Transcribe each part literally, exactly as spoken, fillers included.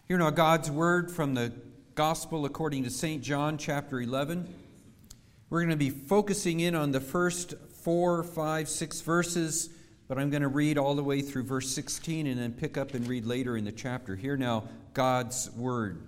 Hear now God's word from the Gospel according to Saint John, chapter eleven. We're going to be focusing in on the first four, five, six verses, but I'm going to read all the way through verse sixteen and then pick up and read later in the chapter. Hear now God's word.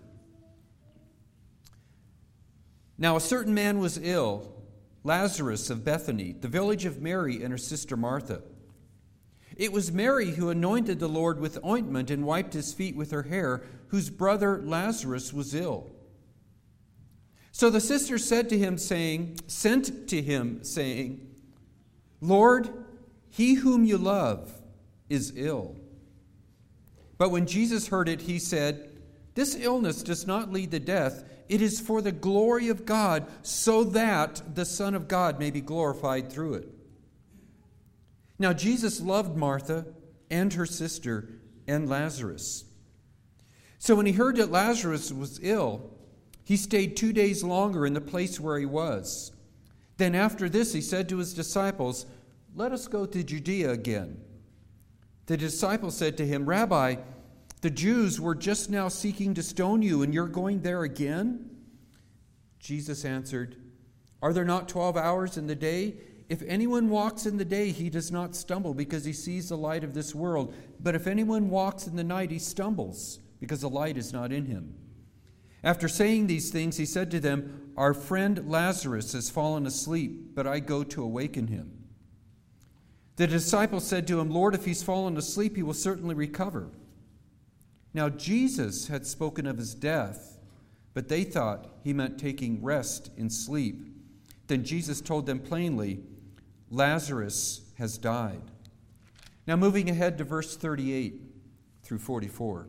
Now a certain man was ill, Lazarus of Bethany, the village of Mary and her sister Martha. It was Mary who anointed the Lord with ointment and wiped his feet with her hair, whose brother Lazarus was ill. So the sisters said to him, saying, sent to him, saying, Lord, he whom you love is ill. But when Jesus heard it, he said, this illness does not lead to death. It is for the glory of God, so that the Son of God may be glorified through it. Now Jesus loved Martha and her sister and Lazarus. So when he heard that Lazarus was ill, he stayed two days longer in the place where he was. Then after this he said to his disciples, let us go to Judea again. The disciples said to him, Rabbi, the Jews were just now seeking to stone you, and you're going there again? Jesus answered, are there not twelve hours in the day? If anyone walks in the day, he does not stumble because he sees the light of this world. But if anyone walks in the night, he stumbles because the light is not in him. After saying these things, he said to them, our friend Lazarus has fallen asleep, but I go to awaken him. The disciples said to him, Lord, if he's fallen asleep, he will certainly recover. Now Jesus had spoken of his death, but they thought he meant taking rest in sleep. Then Jesus told them plainly, Lazarus has died. Now moving ahead to verse thirty-eight through forty-four.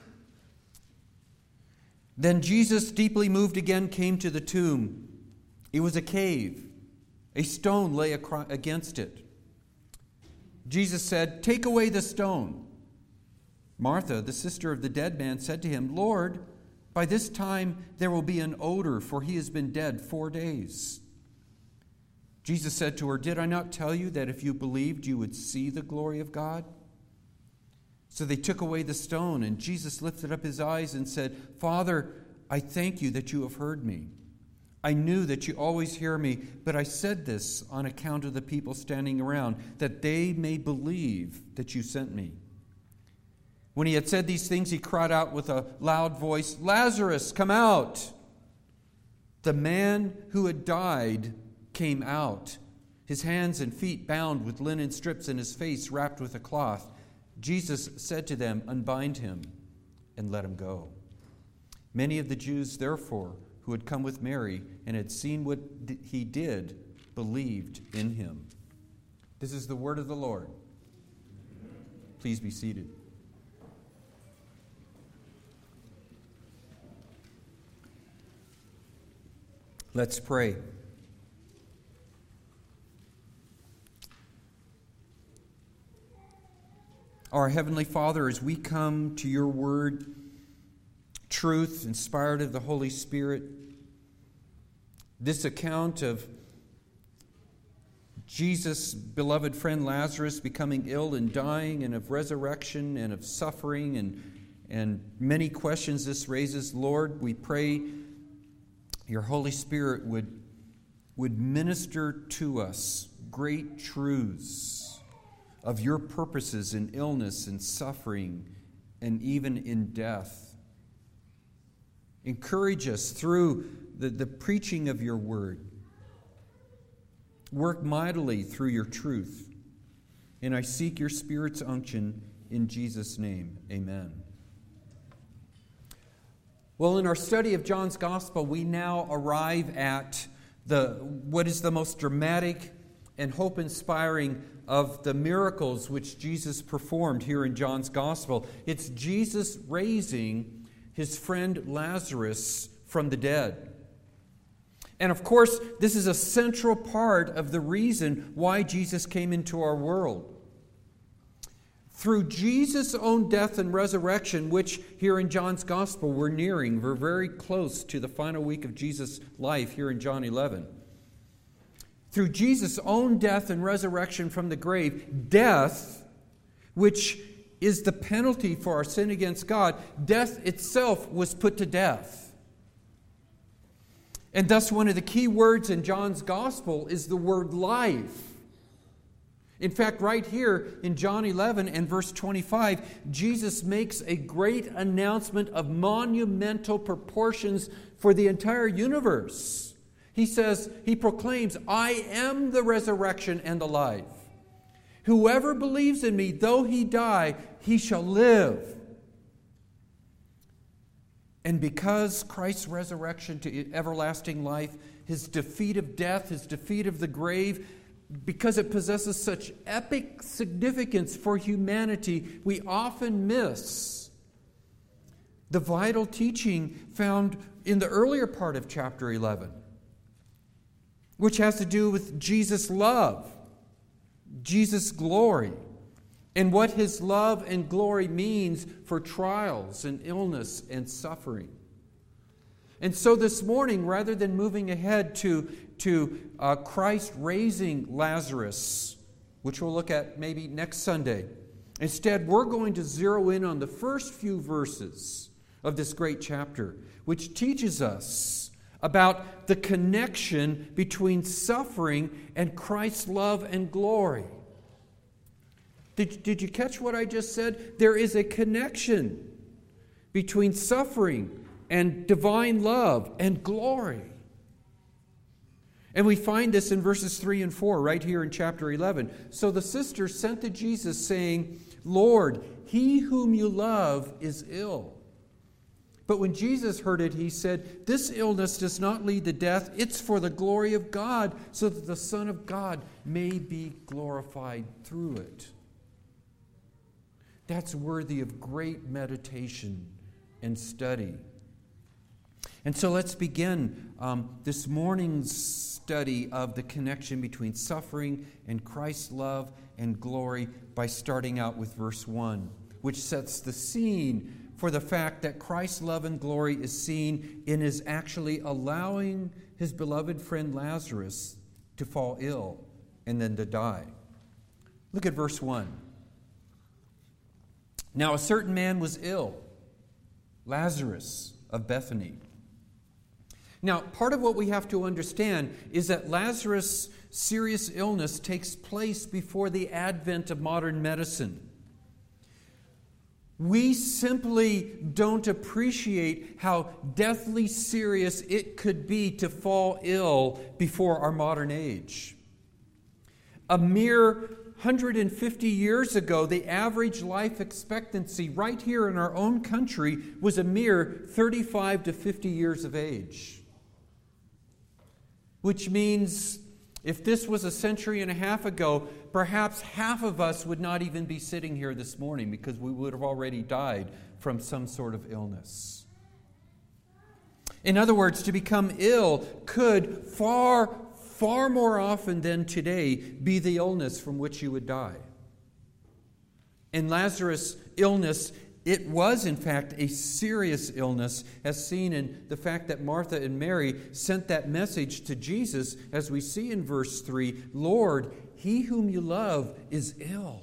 Then Jesus, deeply moved again, came to the tomb. It was a cave. A stone lay against it. Jesus said, take away the stone. Martha, the sister of the dead man, said to him, Lord, by this time there will be an odor, for he has been dead four days. Jesus said to her, did I not tell you that if you believed, you would see the glory of God? So they took away the stone, and Jesus lifted up his eyes and said, Father, I thank you that you have heard me. I knew that you always hear me, but I said this on account of the people standing around, that they may believe that you sent me. When he had said these things, he cried out with a loud voice, Lazarus, come out! The man who had died came out, his hands and feet bound with linen strips and his face wrapped with a cloth. Jesus said to them, unbind him and let him go. Many of the Jews, therefore, who had come with Mary and had seen what he did, believed in him. This is the word of the Lord. Please be seated. Let's pray. Our Heavenly Father, as we come to your word, truth inspired of the Holy Spirit, this account of Jesus' beloved friend Lazarus becoming ill and dying, and of resurrection and of suffering, and, and many questions this raises, Lord, we pray your Holy Spirit would, would minister to us great truths of your purposes in illness and suffering and even in death. Encourage us through the, the preaching of your word. Work mightily through your truth. And I seek your Spirit's unction in Jesus' name. Amen. Well, in our study of John's Gospel, we now arrive at the what is the most dramatic and hope-inspiring of the miracles which Jesus performed here in John's Gospel. It's Jesus raising his friend Lazarus from the dead. And of course, this is a central part of the reason why Jesus came into our world. Through Jesus' own death and resurrection, which here in John's Gospel we're nearing, we're very close to the final week of Jesus' life here in John eleven. Through Jesus' own death and resurrection from the grave, death, which is the penalty for our sin against God. Death itself was put to death. And thus one of the key words in John's gospel is the word life. In fact, right here in John eleven and verse twenty-five, Jesus makes a great announcement of monumental proportions for the entire universe. He says, he proclaims, I am the resurrection and the life. Whoever believes in me, though he die, he shall live. And because Christ's resurrection to everlasting life, his defeat of death, his defeat of the grave, because it possesses such epic significance for humanity, we often miss the vital teaching found in the earlier part of chapter eleven, which has to do with Jesus' love, Jesus' glory, and what his love and glory means for trials and illness and suffering. And so this morning, rather than moving ahead to, to uh, Christ raising Lazarus, which we'll look at maybe next Sunday, instead we're going to zero in on the first few verses of this great chapter, which teaches us about the connection between suffering and Christ's love and glory. Did, did you catch what I just said? There is a connection between suffering and divine love and glory. And we find this in verses three and four right here in chapter eleven. So the sisters sent to Jesus saying, Lord, he whom you love is ill. But when Jesus heard it, he said, this illness does not lead to death. It's for the glory of God, so that the Son of God may be glorified through it. That's worthy of great meditation and study. And so let's begin um, this morning's study of the connection between suffering and Christ's love and glory by starting out with verse one, which sets the scene for the fact that Christ's love and glory is seen in his actually allowing his beloved friend Lazarus to fall ill and then to die. Look at verse one. Now a certain man was ill, Lazarus of Bethany. Now, part of what we have to understand is that Lazarus' serious illness takes place before the advent of modern medicine. We simply don't appreciate how deathly serious it could be to fall ill before our modern age. A mere one hundred fifty years ago, the average life expectancy right here in our own country was a mere thirty-five to fifty years of age. Which means if this was a century and a half ago, perhaps half of us would not even be sitting here this morning because we would have already died from some sort of illness. In other words, to become ill could far, far more often than today be the illness from which you would die. And Lazarus' illness, it was, in fact, a serious illness, as seen in the fact that Martha and Mary sent that message to Jesus, as we see in verse three, Lord, he whom you love is ill.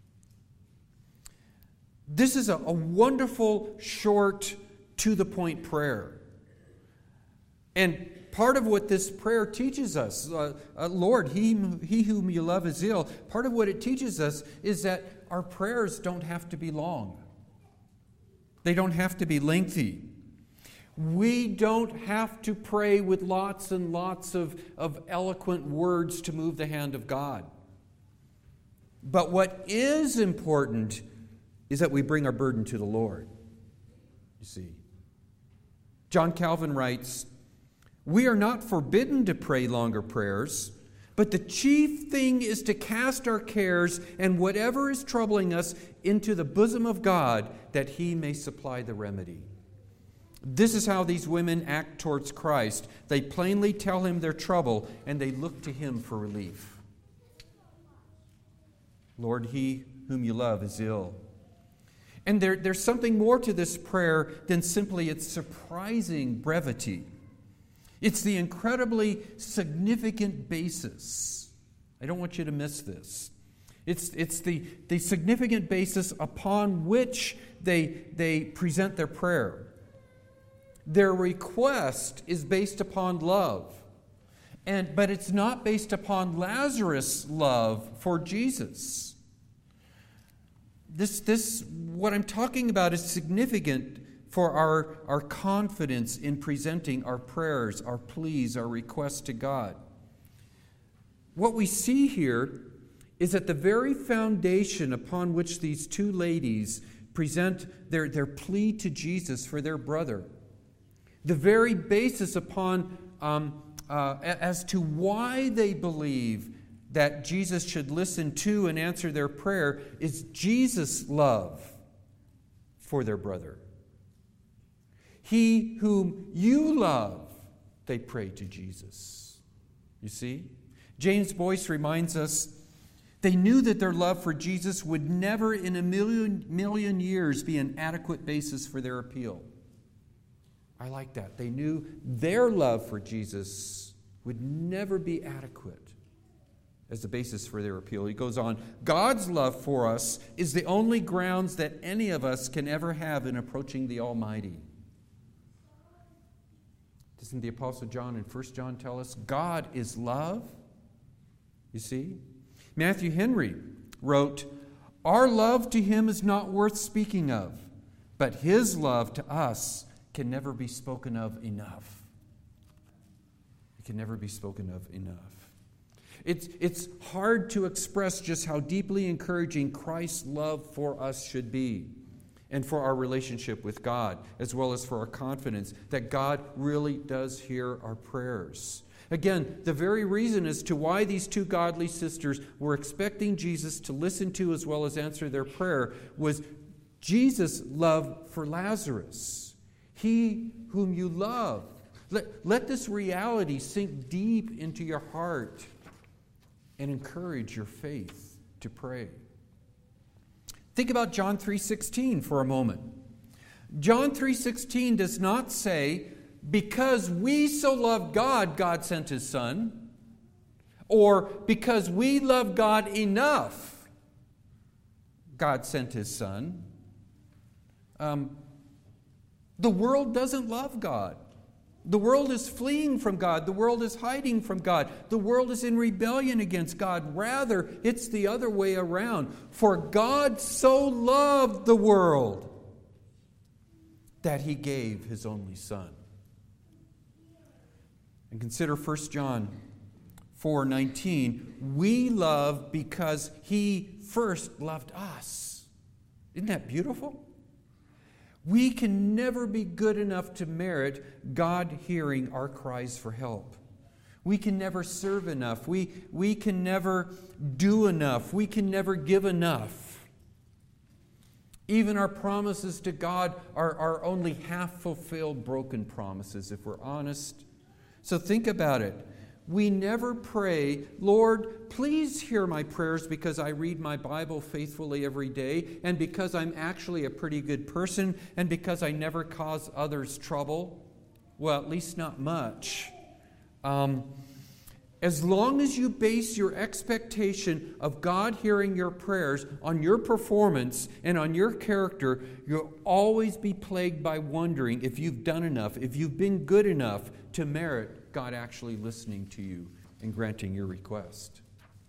This is a, a wonderful, short, to-the-point prayer. And part of what this prayer teaches us, uh, uh, Lord, he, he whom you love is ill, part of what it teaches us is that our prayers don't have to be long. They don't have to be lengthy. We don't have to pray with lots and lots of, of eloquent words to move the hand of God. But what is important is that we bring our burden to the Lord. You see, John Calvin writes, we are not forbidden to pray longer prayers, but the chief thing is to cast our cares and whatever is troubling us into the bosom of God, that he may supply the remedy. This is how these women act towards Christ. They plainly tell him their trouble, and they look to him for relief. Lord, he whom you love is ill. And there, there's something more to this prayer than simply its surprising brevity. It's the incredibly significant basis. I don't want you to miss this. It's, it's the, the significant basis upon which they, they present their prayer. Their request is based upon love. And, but it's not based upon Lazarus' love for Jesus. This, this, what I'm talking about is significant for our, our confidence in presenting our prayers, our pleas, our requests to God. What we see here is that the very foundation upon which these two ladies present their, their plea to Jesus for their brother, the very basis upon um, uh, as to why they believe that Jesus should listen to and answer their prayer is Jesus' love for their brother. He whom you love, they pray to Jesus. You see? James Boyce reminds us, they knew that their love for Jesus would never in a million, million years be an adequate basis for their appeal. I like that. They knew their love for Jesus would never be adequate as the basis for their appeal. He goes on, God's love for us is the only grounds that any of us can ever have in approaching the Almighty. Doesn't the Apostle John in First John tell us God is love? You see? Matthew Henry wrote, our love to him is not worth speaking of, but his love to us can never be spoken of enough. It can never be spoken of enough. It's, it's hard to express just how deeply encouraging Christ's love for us should be, and for our relationship with God, as well as for our confidence that God really does hear our prayers. Again, the very reason as to why these two godly sisters were expecting Jesus to listen to as well as answer their prayer was Jesus' love for Lazarus. He whom you love. Let, let this reality sink deep into your heart and encourage your faith to pray. Think about John three sixteen for a moment. John three sixteen does not say, because we so love God, God sent His Son, or because we love God enough, God sent His Son. Um, the world doesn't love God. The world is fleeing from God. The world is hiding from God. The world is in rebellion against God. Rather, it's the other way around. For God so loved the world that He gave His only Son. And consider First John four nineteen. We love because He first loved us. Isn't that beautiful? We can never be good enough to merit God hearing our cries for help. We can never serve enough. We, we can never do enough. We can never give enough. Even our promises to God are, are only half-fulfilled, broken promises, if we're honest. So think about it. We never pray, Lord, please hear my prayers because I read my Bible faithfully every day, and because I'm actually a pretty good person, and because I never cause others trouble. Well, at least not much. Um, as long as you base your expectation of God hearing your prayers on your performance and on your character, you'll always be plagued by wondering if you've done enough, if you've been good enough to merit God actually listening to you and granting your request.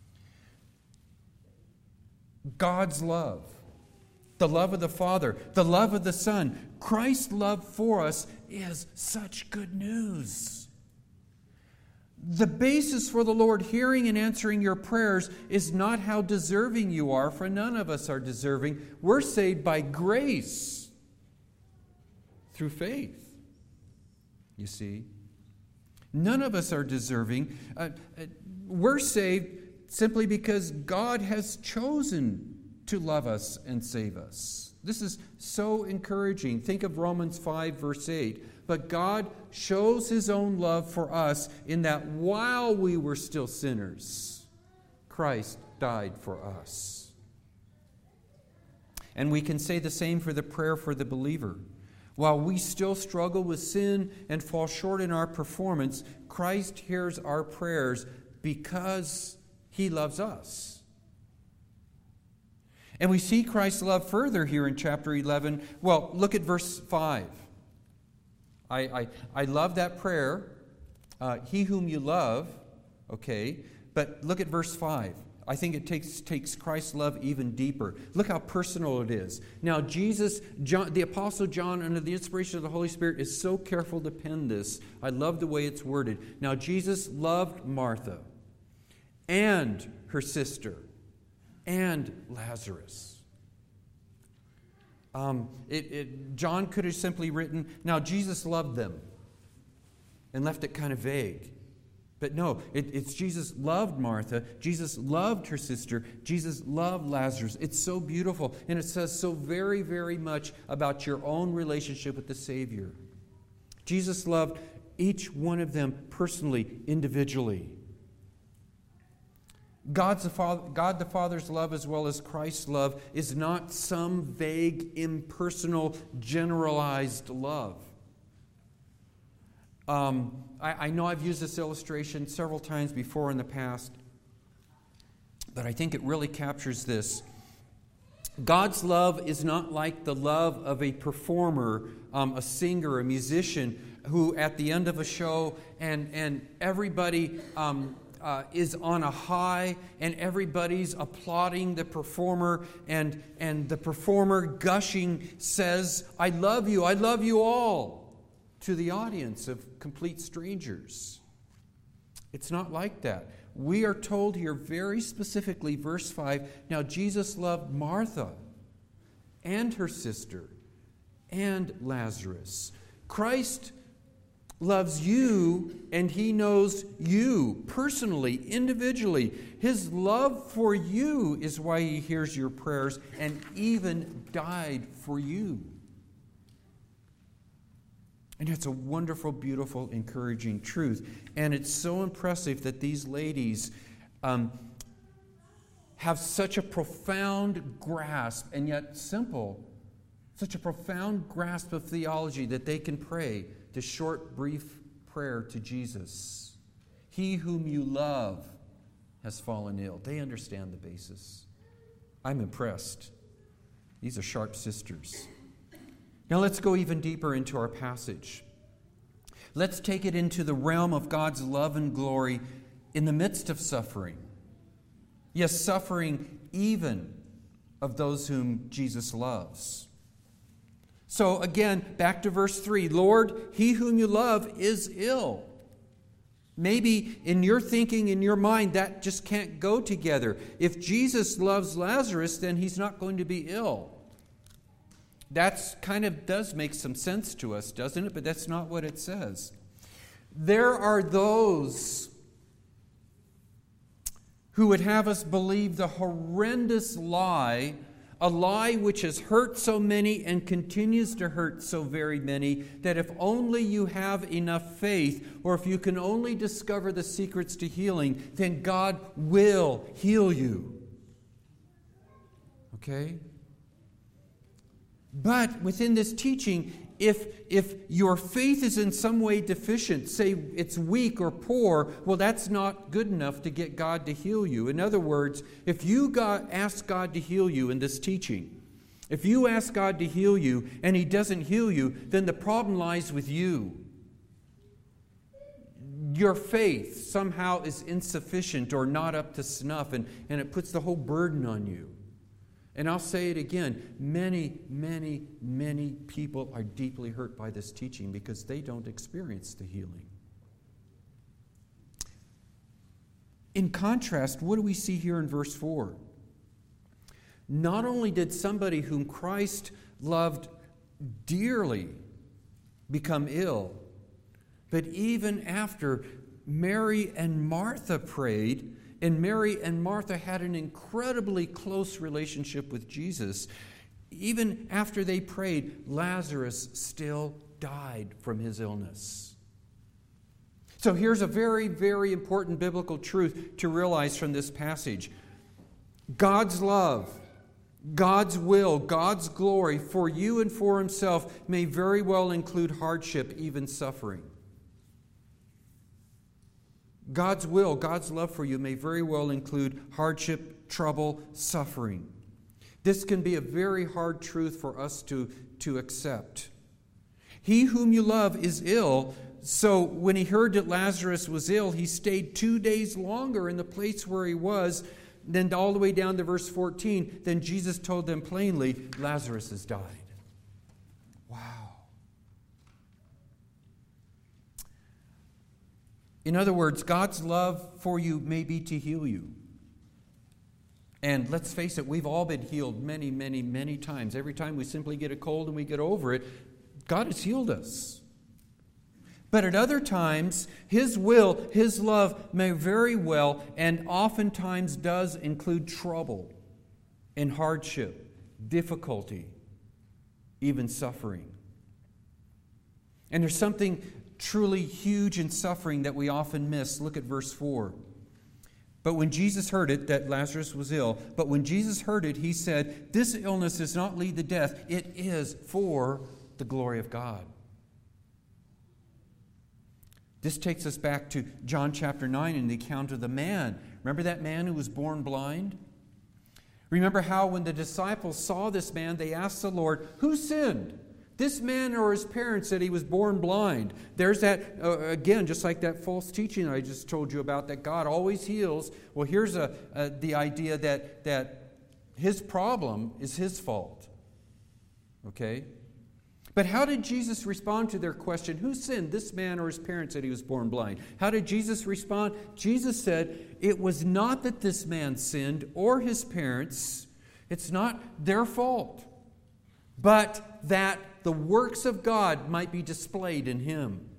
God's love, the love of the Father, the love of the Son, Christ's love for us is such good news. The basis for the Lord hearing and answering your prayers is not how deserving you are, for none of us are deserving. We're saved by grace through faith, you see. None of us are deserving. Uh, uh, we're saved simply because God has chosen to love us and save us. This is so encouraging. Think of Romans five, verse eight. But God shows His own love for us in that while we were still sinners, Christ died for us. And we can say the same for the prayer for the believer. While we still struggle with sin and fall short in our performance, Christ hears our prayers because He loves us. And we see Christ's love further here in chapter eleven. Well, look at verse five. I, I, I love that prayer. Uh, he whom you love, okay, but look at verse five. I think it takes, takes Christ's love even deeper. Look how personal it is. Now, Jesus, John, the Apostle John, under the inspiration of the Holy Spirit, is so careful to pen this. I love the way it's worded. Now, Jesus loved Martha and her sister and Lazarus. Um, it, it, John could have simply written, now Jesus loved them, and left it kind of vague. But no, it, it's Jesus loved Martha, Jesus loved her sister, Jesus loved Lazarus. It's so beautiful, and it says so very, very much about your own relationship with the Savior. Jesus loved each one of them personally, individually. God's the Father, God the Father's love, as well as Christ's love, is not some vague, impersonal, generalized love. Um, I, I know I've used this illustration several times before in the past, but I think it really captures this. God's love is not like the love of a performer, um, a singer, a musician, who at the end of a show and, and everybody um, uh, is on a high and everybody's applauding the performer, and, and the performer gushing says, I love you, I love you all, to the audience of complete strangers. It's not like that. We are told here very specifically, verse five, now Jesus loved Martha and her sister and Lazarus. Christ loves you, and he knows you personally, individually. His love for you is why he hears your prayers and even died for you. And it's a wonderful, beautiful, encouraging truth. And it's so impressive that these ladies um, have such a profound grasp, and yet simple, such a profound grasp of theology that they can pray this short, brief prayer to Jesus. He whom you love has fallen ill. They understand the basis. I'm impressed. These are sharp sisters. Now let's go even deeper into our passage. Let's take it into the realm of God's love and glory in the midst of suffering. Yes, suffering even of those whom Jesus loves. So again, back to verse three. Lord, he whom you love is ill. Maybe in your thinking, in your mind, that just can't go together. If Jesus loves Lazarus, then he's not going to be ill. That's kind of does make some sense to us, doesn't it? But that's not what it says. There are those who would have us believe the horrendous lie, a lie which has hurt so many and continues to hurt so very many, that if only you have enough faith, or if you can only discover the secrets to healing, then God will heal you. Okay? But within this teaching, if, if your faith is in some way deficient, say it's weak or poor, well, that's not good enough to get God to heal you. In other words, if you got, ask God to heal you in this teaching, if you ask God to heal you and he doesn't heal you, then the problem lies with you. Your faith somehow is insufficient or not up to snuff, and, and it puts the whole burden on you. And I'll say it again, many, many, many people are deeply hurt by this teaching because they don't experience the healing. In contrast, what do we see here in verse four? Not only did somebody whom Christ loved dearly become ill, but even after Mary and Martha prayed, and Mary and Martha had an incredibly close relationship with Jesus, even after they prayed, Lazarus still died from his illness. So here's a very, very important biblical truth to realize from this passage. God's love, God's will, God's glory for you and for himself may very well include hardship, even suffering. God's will, God's love for you may very well include hardship, trouble, suffering. This can be a very hard truth for us to, to accept. He whom you love is ill. So when he heard that Lazarus was ill, he stayed two days longer in the place where he was. Then all the way down to verse fourteen, then Jesus told them plainly, Lazarus has died. Wow. In other words, God's love for you may be to heal you. And let's face it, we've all been healed many, many, many times. Every time we simply get a cold and we get over it, God has healed us. But at other times, His will, His love may very well and oftentimes does include trouble and hardship, difficulty, even suffering. And there's something truly huge in suffering that we often miss. Look at verse four. But when Jesus heard it, that Lazarus was ill, but when Jesus heard it, He said, this illness does not lead to death. It is for the glory of God. This takes us back to John chapter nine and the account of the man. Remember that man who was born blind? Remember how when the disciples saw this man, they asked the Lord, who sinned? This man or his parents that he was born blind? There's that, uh, again, just like that false teaching I just told you about, that God always heals. Well, here's a, a, the idea that, that his problem is his fault. Okay? But how did Jesus respond to their question, who sinned, this man or his parents that he was born blind? How did Jesus respond? Jesus said, it was not that this man sinned or his parents. It's not their fault. But that the works of God might be displayed in him.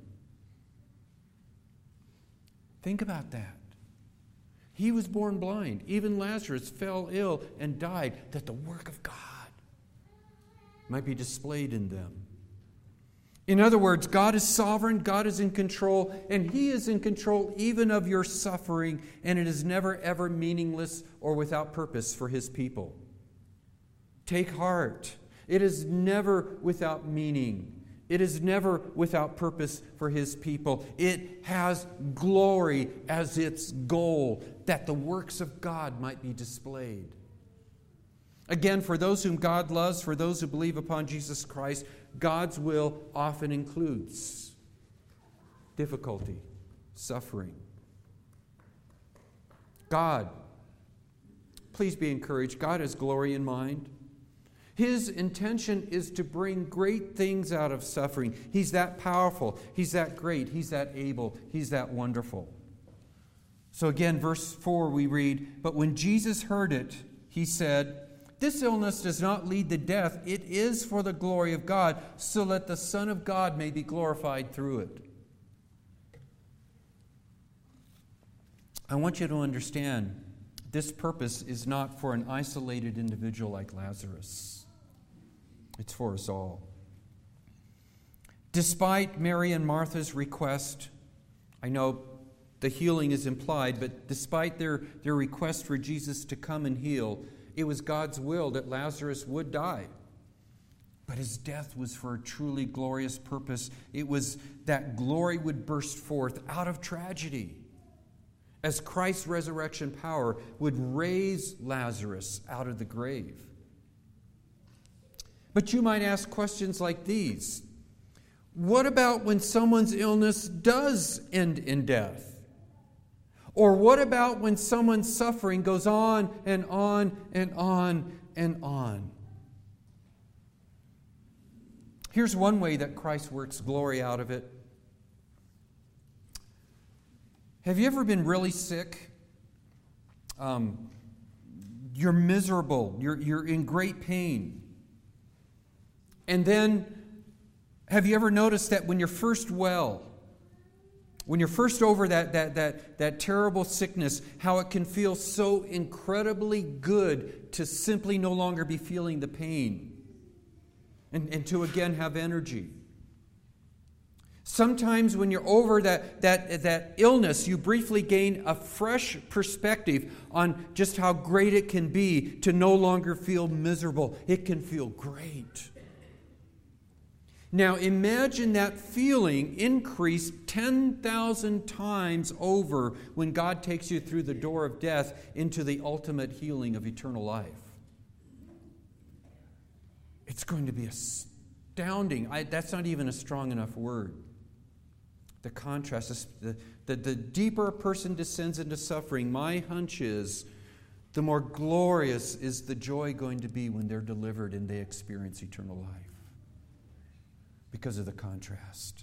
Think about that. He was born blind. Even Lazarus fell ill and died, that the work of God might be displayed in them. In other words, God is sovereign, God is in control, and He is in control even of your suffering, and it is never ever meaningless or without purpose for His people. Take heart. It is never without meaning. It is never without purpose for His people. It has glory as its goal, that the works of God might be displayed. Again, for those whom God loves, for those who believe upon Jesus Christ, God's will often includes difficulty, suffering. God, please be encouraged. God has glory in mind. His intention is to bring great things out of suffering. He's that powerful. He's that great. He's that able. He's that wonderful. So again, verse four we read, but when Jesus heard it, He said, this illness does not lead to death. It is for the glory of God, so that the Son of God may be glorified through it. I want you to understand, this purpose is not for an isolated individual like Lazarus. It's for us all. Despite Mary and Martha's request, I know the healing is implied, but despite their, their request for Jesus to come and heal, it was God's will that Lazarus would die. But his death was for a truly glorious purpose. It was that glory would burst forth out of tragedy, as Christ's resurrection power would raise Lazarus out of the grave. But you might ask questions like these. What about when someone's illness does end in death? Or what about when someone's suffering goes on and on and on and on? Here's one way that Christ works glory out of it. Have you ever been really sick? Um, you're miserable. You're, you're in great pain. And then, have you ever noticed that when you're first well, when you're first over that, that, that, that terrible sickness, how it can feel so incredibly good to simply no longer be feeling the pain and, and to again have energy. Sometimes when you're over that, that, that illness, you briefly gain a fresh perspective on just how great it can be to no longer feel miserable. It can feel great. Now imagine that feeling increased ten thousand times over when God takes you through the door of death into the ultimate healing of eternal life. It's going to be astounding. I, that's not even a strong enough word. The contrast, is the, the, the deeper a person descends into suffering, my hunch is, the more glorious is the joy going to be when they're delivered and they experience eternal life. Because of the contrast.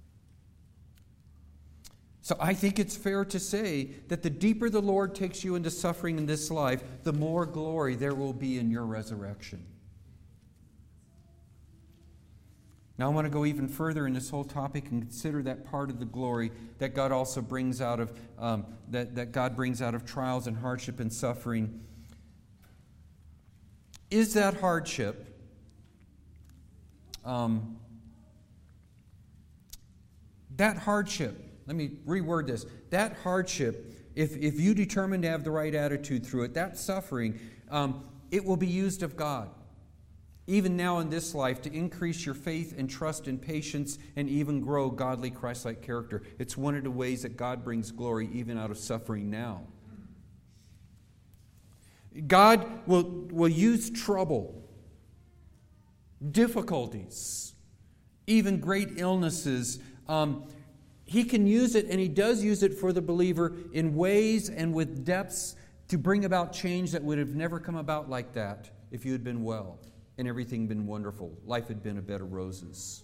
So I think it's fair to say that the deeper the Lord takes you into suffering in this life, the more glory there will be in your resurrection. Now I want to go even further in this whole topic and consider that part of the glory that God also brings out of um, that, that God brings out of trials and hardship and suffering. Is that hardship um, that hardship? Let me reword this. That hardship, if if you determine to have the right attitude through it, that suffering, um, it will be used of God. Even now in this life, to increase your faith and trust and patience and even grow godly Christ-like character. It's one of the ways that God brings glory even out of suffering now. God will, will use trouble, difficulties, even great illnesses. Um, he can use it, and He does use it for the believer in ways and with depths to bring about change that would have never come about like that if you had been well. And everything been wonderful. Life had been a bed of roses.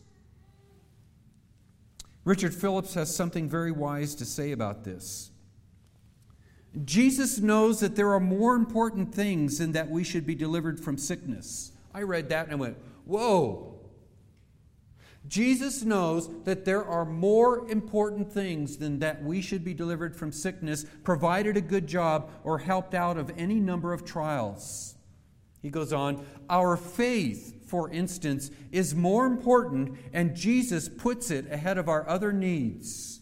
Richard Phillips has something very wise to say about this. Jesus knows that there are more important things than that we should be delivered from sickness. I read that and I went, whoa. Jesus knows that there are more important things than that we should be delivered from sickness, provided a good job, or helped out of any number of trials. He goes on, our faith, for instance, is more important, and Jesus puts it ahead of our other needs.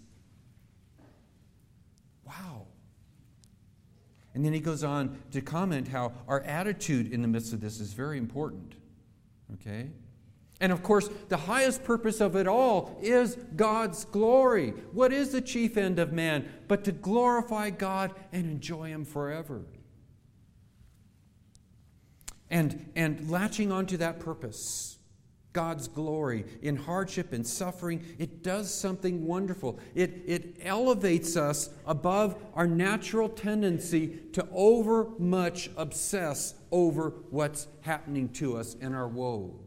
Wow. And then he goes on to comment how our attitude in the midst of this is very important. Okay? And of course, the highest purpose of it all is God's glory. What is the chief end of man but to glorify God and enjoy Him forever? And, and latching onto that purpose, God's glory, in hardship and suffering, it does something wonderful. It, it elevates us above our natural tendency to over much obsess over what's happening to us in our woe.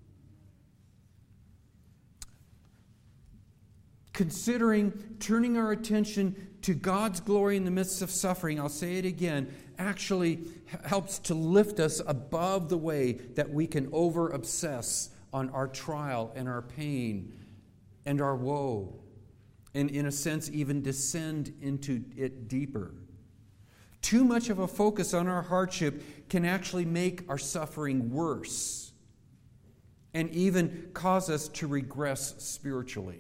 Considering turning our attention to God's glory in the midst of suffering, I'll say it again, actually helps to lift us above the way that we can over-obsess on our trial and our pain and our woe, and in a sense even descend into it deeper. Too much of a focus on our hardship can actually make our suffering worse and even cause us to regress spiritually.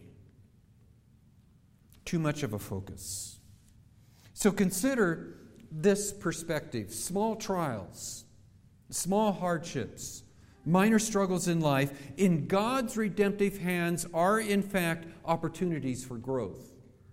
Too much of a focus. So consider this perspective. Small trials, small hardships, minor struggles in life, in God's redemptive hands are in fact opportunities for growth.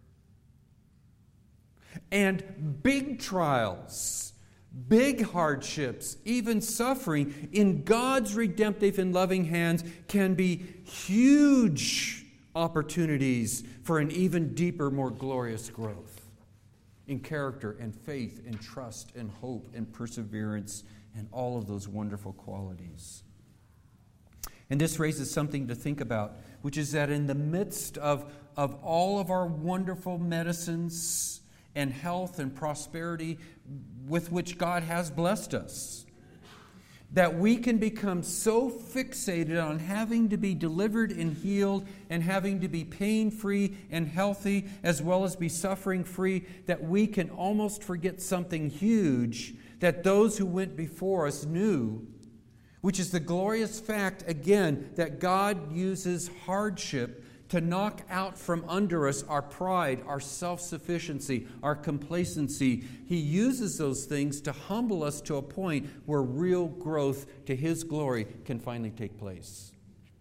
And big trials, big hardships, even suffering, in God's redemptive and loving hands can be huge opportunities for an even deeper, more glorious growth in character and faith and trust and hope and perseverance and all of those wonderful qualities. And this raises something to think about, which is that in the midst of, of all of our wonderful medicines and health and prosperity with which God has blessed us, that we can become so fixated on having to be delivered and healed and having to be pain-free and healthy as well as be suffering-free that we can almost forget something huge that those who went before us knew, which is the glorious fact, again, that God uses hardship to knock out from under us our pride, our self-sufficiency, our complacency. He uses those things to humble us to a point where real growth to His glory can finally take place.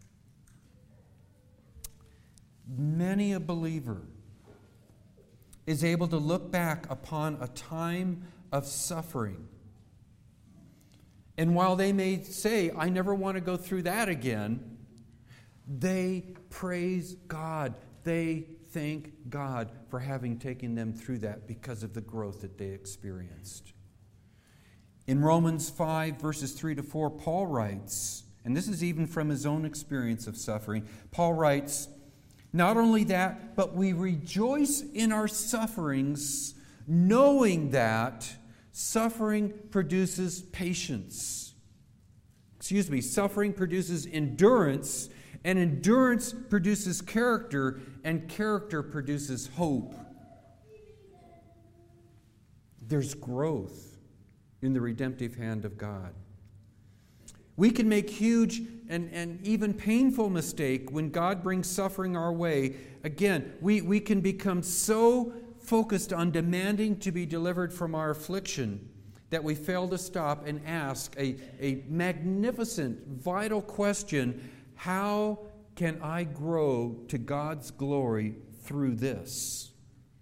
Many a believer is able to look back upon a time of suffering And while they may say, I never want to go through that again, they praise God. They thank God for having taken them through that because of the growth that they experienced. In Romans five, verses three to four, Paul writes, and this is even from his own experience of suffering, Paul writes, not only that, but we rejoice in our sufferings, knowing that suffering produces patience. Excuse me, suffering produces endurance, and endurance produces character, and character produces hope. There's growth in the redemptive hand of God. We can make huge and, and even painful mistake when God brings suffering our way. Again, we, we can become so focused on demanding to be delivered from our affliction that we fail to stop and ask a, a magnificent, vital question: how can I grow to God's glory through this?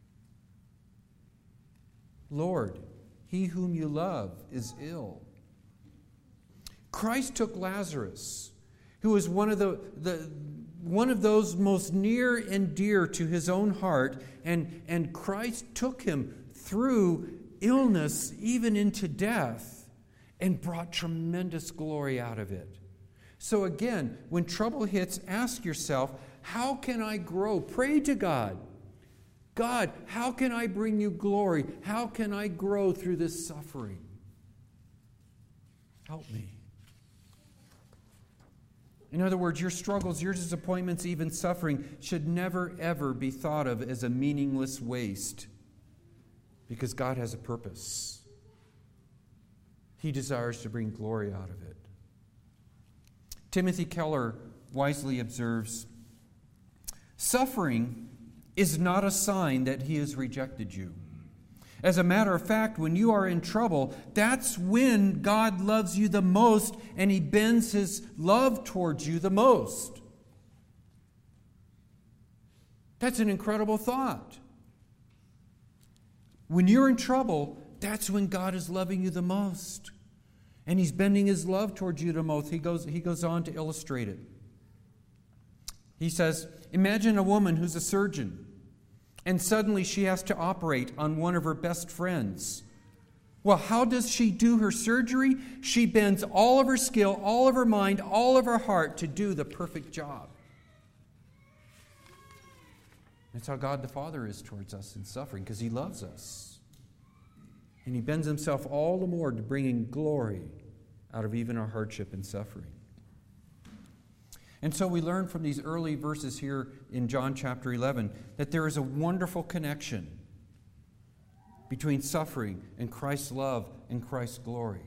Lord, he whom you love is ill. Christ took Lazarus, who was one of the, the one of those most near and dear to his own heart, and, and Christ took him through illness, even into death, and brought tremendous glory out of it. So again, when trouble hits, ask yourself, how can I grow? Pray to God. God, how can I bring you glory? How can I grow through this suffering? Help me. In other words, your struggles, your disappointments, even suffering should never, ever be thought of as a meaningless waste, because God has a purpose. He desires to bring glory out of it. Timothy Keller wisely observes, suffering is not a sign that He has rejected you. As a matter of fact, when you are in trouble, that's when God loves you the most, and He bends His love towards you the most. That's an incredible thought. When you're in trouble, that's when God is loving you the most. And He's bending His love towards you the most. He goes, he goes on to illustrate it. He says, imagine a woman who's a surgeon, and suddenly she has to operate on one of her best friends. Well, how does she do her surgery? She bends all of her skill, all of her mind, all of her heart to do the perfect job. That's how God the Father is towards us in suffering, because He loves us. And He bends Himself all the more to bringing glory out of even our hardship and suffering. And so we learn from these early verses here in John chapter eleven that there is a wonderful connection between suffering and Christ's love and Christ's glory.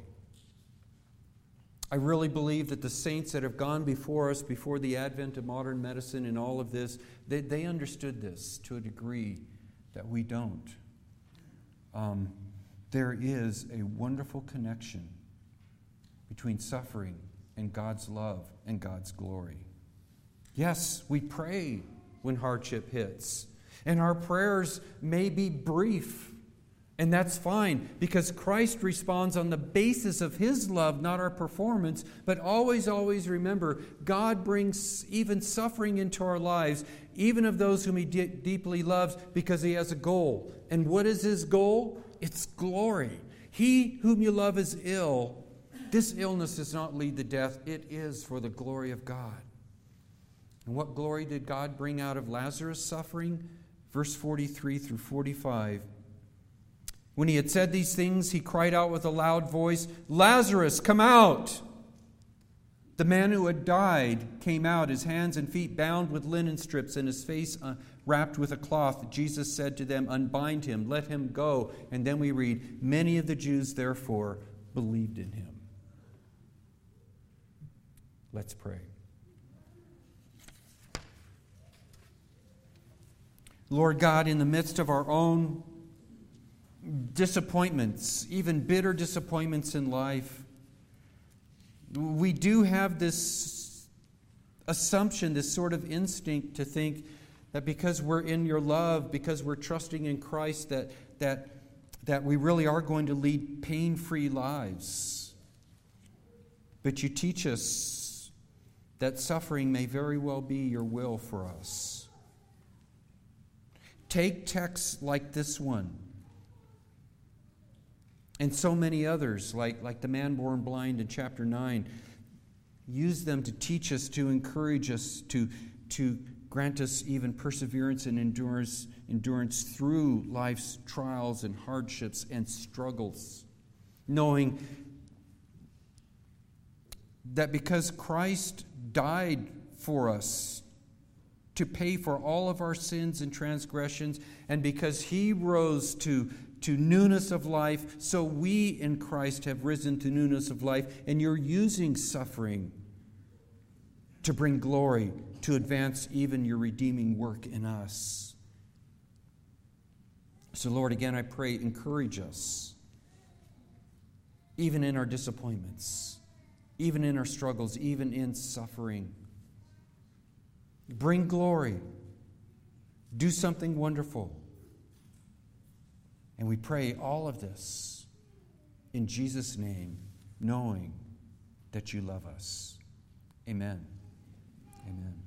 I really believe that the saints that have gone before us, before the advent of modern medicine and all of this, they, they understood this to a degree that we don't. Um, there is a wonderful connection between suffering and God's love and God's glory. Yes, we pray when hardship hits, and our prayers may be brief, and that's fine, because Christ responds on the basis of His love, not our performance. But always, always remember, God brings even suffering into our lives, even of those whom He de- deeply loves, because He has a goal. And what is His goal? It's glory. He whom you love is ill. This illness does not lead to death. It is for the glory of God. And what glory did God bring out of Lazarus' suffering? Verse forty-three through forty-five. When He had said these things, He cried out with a loud voice, Lazarus, come out! The man who had died came out, his hands and feet bound with linen strips and his face uh, wrapped with a cloth. Jesus said to them, unbind him, let him go. And then we read, many of the Jews therefore believed in Him. Let's pray. Lord God, in the midst of our own disappointments, even bitter disappointments in life, we do have this assumption, this sort of instinct to think that because we're in Your love, because we're trusting in Christ, that, that, that we really are going to lead pain-free lives. But you teach us that suffering may very well be your will for us. Take texts like this one and so many others, like, like the man born blind in chapter nine. Use them to teach us, to encourage us, to, to grant us even perseverance and endurance, endurance through life's trials and hardships and struggles, knowing that because Christ died for us to pay for all of our sins and transgressions, and because he rose to, to newness of life, so we in Christ have risen to newness of life, and you're using suffering to bring glory, to advance even your redeeming work in us. So, Lord, again, I pray, encourage us, even in our disappointments, even in our struggles, even in suffering. Bring glory. Do something wonderful. And we pray all of this in Jesus' name, knowing that you love us. Amen. Amen.